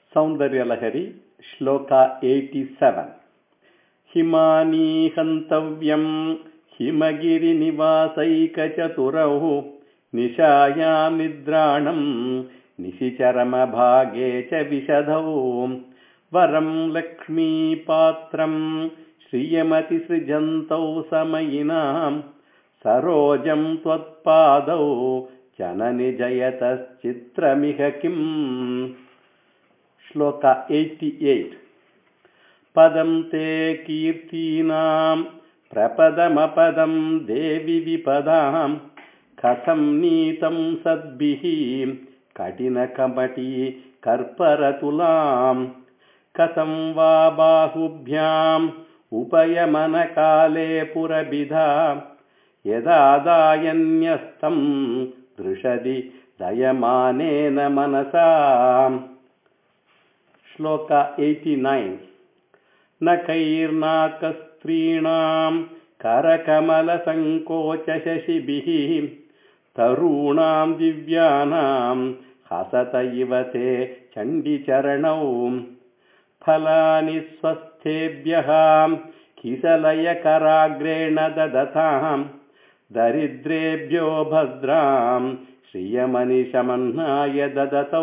सौन्दर्यलहरी श्लोका 87 हिमानी हन्तव्यं हिमगिरिनिवासैकचतुरौ निशायां निद्राणं निशिचरमभागे च विशदौ वरं लक्ष्मीपात्रं श्रियमतिसृजन्तौ समयिनां सरोजं त्वत्पादौ जननि जयतश्चित्रमिह किम्। श्लोका 88 पदं ते कीर्तीनां प्रपदमपदं देवि विपदां कथं नीतं सद्भिः कठिनकपटी कर्परतुलां कथं वा बाहुभ्याम् उपयमनकाले पुरभिधा यदा दायन्यस्तं दृशदि दयमानेन मनसा। श्लोका 89 न कैर्नाकस्त्रीणां करकमलसङ्कोचशशिभिः तरूणां दिव्यानां हसत इव ते चण्डिचरणौ फलानि स्वस्थेभ्यः किसलयकराग्रेण ददतां दरिद्रेभ्यो भद्रां श्रियमनिशमन्नाय ददतौ।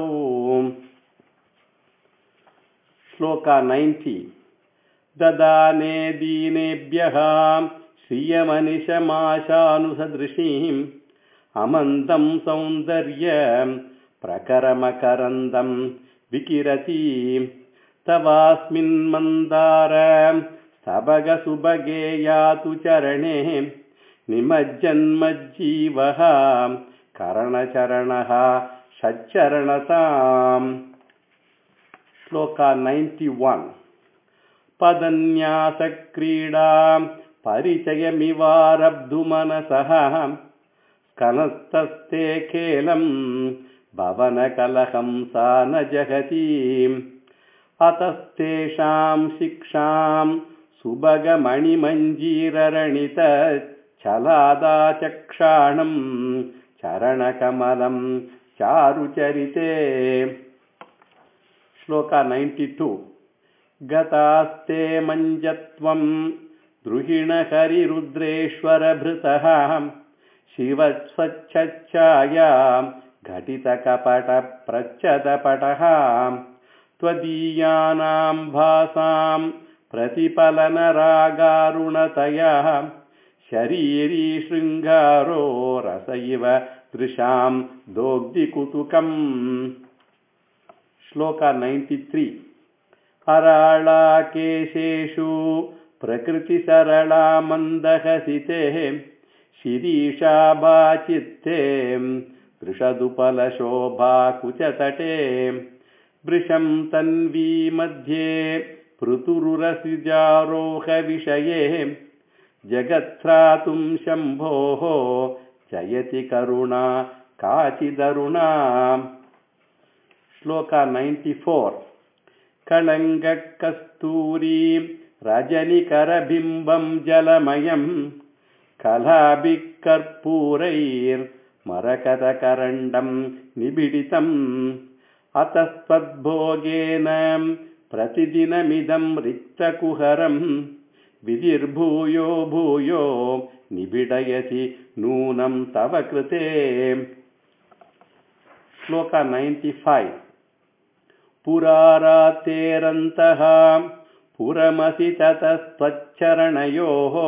श्लोका 90 ददाने दीनेभ्यः श्रियमनिशमाशानुसदृशीम् अमन्दं सौन्दर्य प्रकरमकरन्दं विकिरति तवास्मिन् मन्दार सबगसुभगे यातु चरणे निमज्जन्मज्जीवः करणचरणः षच्चरणताम्। श्लोका 91 पदन्यासक्रीडां परिचयमिवारब्धुमनसः स्कनस्तस्ते खेलं भवनकलहं सा न जगति अतस्तेषां शिक्षां सुभगमणिमञ्जीररणित छलादाचक्षाणं चरणकमलं चारुचरिते। श्लोका 92 गतास्ते मञ्जत्वं द्रुहिणहरिरुद्रेश्वरभृतः शिवस्वच्छायां घटितकपटप्रच्छदपटः त्वदीयानां भासां प्रतिफलनरागारुणतया शरीरी शृङ्गारो रस इव दृशां दोग्धिकुतुकम्। श्लोका 93 अराळाकेशेषु प्रकृतिसरला मन्दहसिते शिरीषाभाचित्ते दृशदुपलशोभाकुचतटे वृषं तन्वी मध्ये पृथुरुरसिजारोहविषये जगत्थ्रातुं शम्भोः जयति करुणा काचिदरुणा। श्लोका 94 कलङ्गकस्तूरी रजनिकरबिम्बं जलमयं कलाभिकर्पूरैर्मरकतकरण्डं निबिडितम् अतस्त्वद्भोगेन प्रतिदिनमिदं रिक्तकुहरं विधिर्भूयो भूयो निबिडयति नूनं तव कृते। श्लोका 95 पुरारातेरन्तः पुरमसि ततस्त्वच्चरणयोः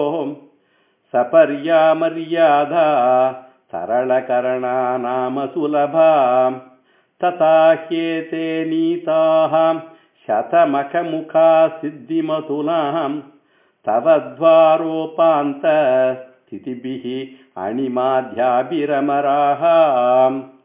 सपर्यामर्यादा सरलकरणा नाम सुलभा तथा ह्येते नीताः शतमखमुखा सिद्धिमतुलां तव द्वारोपान्तस्थितिभिः अणिमाध्याभिरमराः।